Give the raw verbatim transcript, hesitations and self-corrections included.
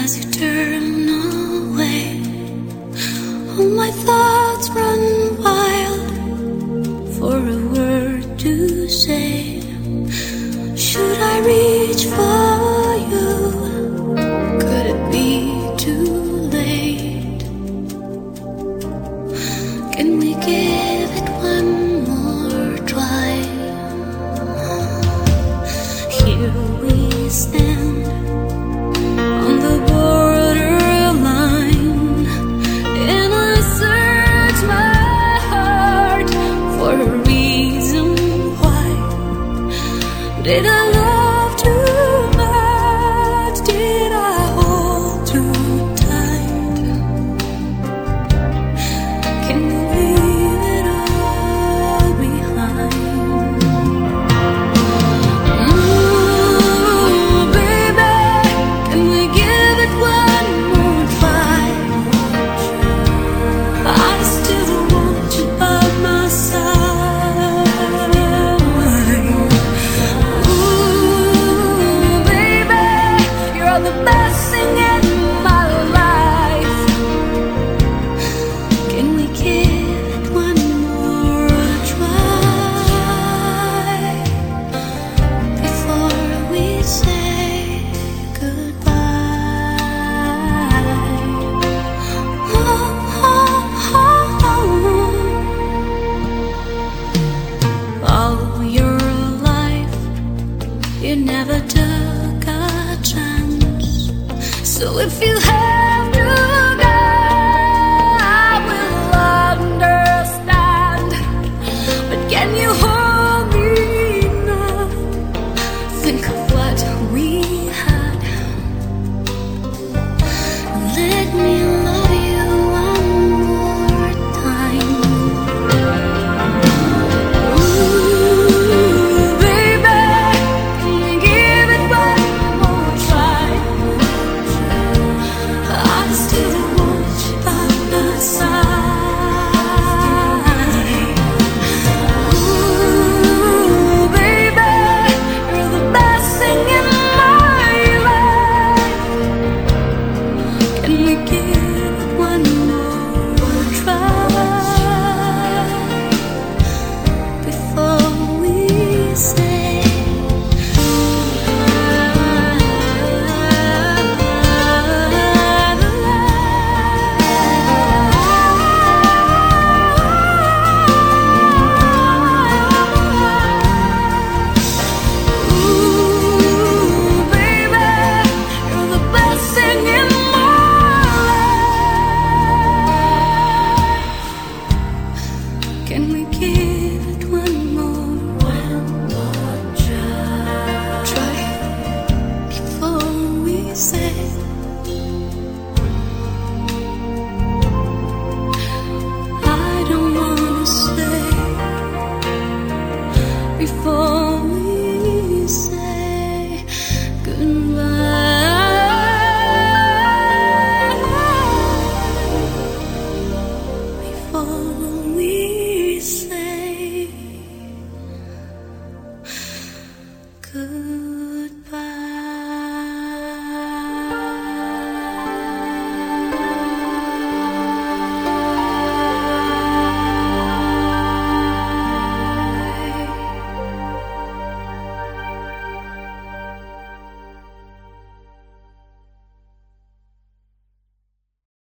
as you turn away. All my thoughts run wild for a word to say. Should I reach for you? Could it be too late? Can we give it one more try? Here we stand on the borderline, and I search my heart for a reason why. Did I love too much? Did I hold too tight? Can we leave it all behind? Ooh, baby, can we give it one more try? I still want you by my side. Ooh, baby, you're the best thing in my life. Can we give it one more try before we say goodbye? Oh, oh, oh, oh. All your life you never took a chance. So if you have to go, I will understand. But can you hold me now? Think of what we had. Let me love you one more time. Ooh, baby, can we give it one more try? I still want you by my side. Ooh, baby, you're the best thing in my life. Can we give it one more try before we say ooh, baby, you're the best thing in my life. Can we give it one more, one more try? Try before we say I don't wanna say before we say goodbye. Before we say goodbye.